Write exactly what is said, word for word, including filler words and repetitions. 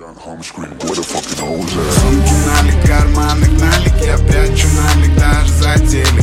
Сумки налик, карманы налик, я прячу налик даже за телек.